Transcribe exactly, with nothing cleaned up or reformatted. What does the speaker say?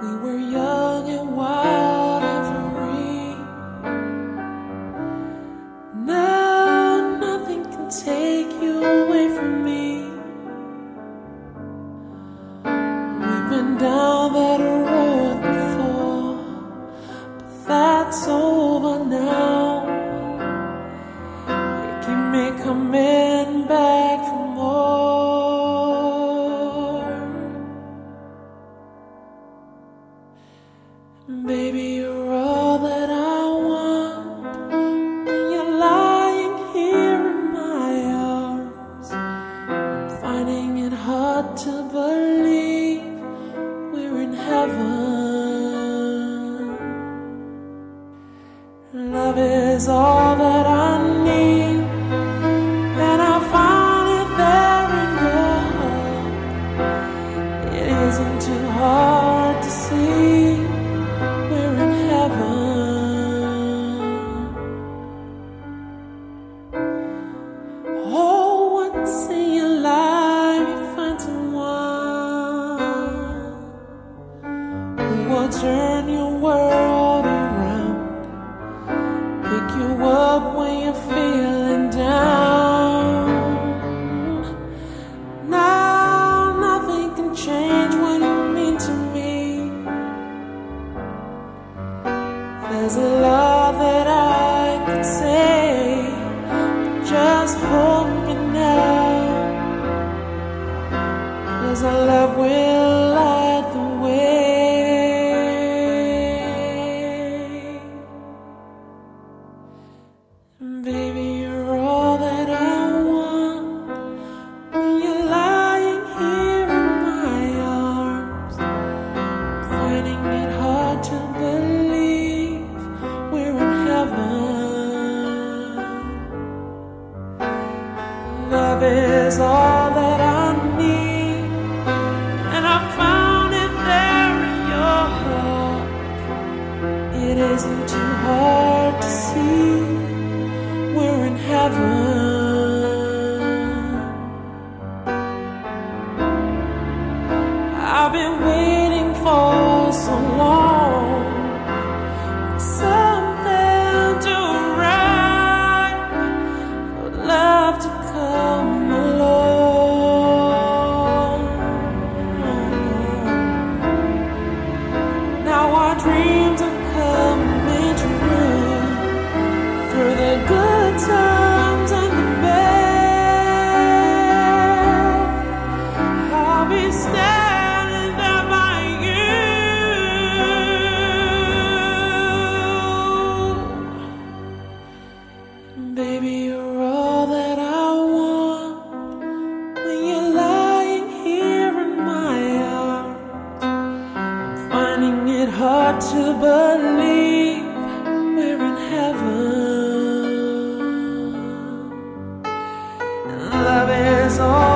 We were young and wild and free. Now nothing can take you away from me. We've been down that road before, but that's over now. You keep me coming back for more. Baby, you're all that I want. When you're lying here in my arms, I'm finding it hard to believe we're in heaven. Love is all that I need, and I found it there in your heart. It isn't too hard to see. Turn your world around, pick you up when you're feeling down. Now nothing can change what you mean to me. There's a love that I could say, just hold me now, 'cause our love will light the way. Baby, you're all that I want. When you're lying here in my arms, I'm finding it hard to believe we're in heaven. Love is all that I need, and I found it there in your heart. It isn't too hard to see. We're in heaven. I've been waiting for so long for something to arrive, for love to come along. Now our dreams are coming true, through the good times and the bad. I'll be standing there by you. Baby, you're all that I want. When you're lying here in my arms, I'm finding it hard to believe we're in heaven. Love is all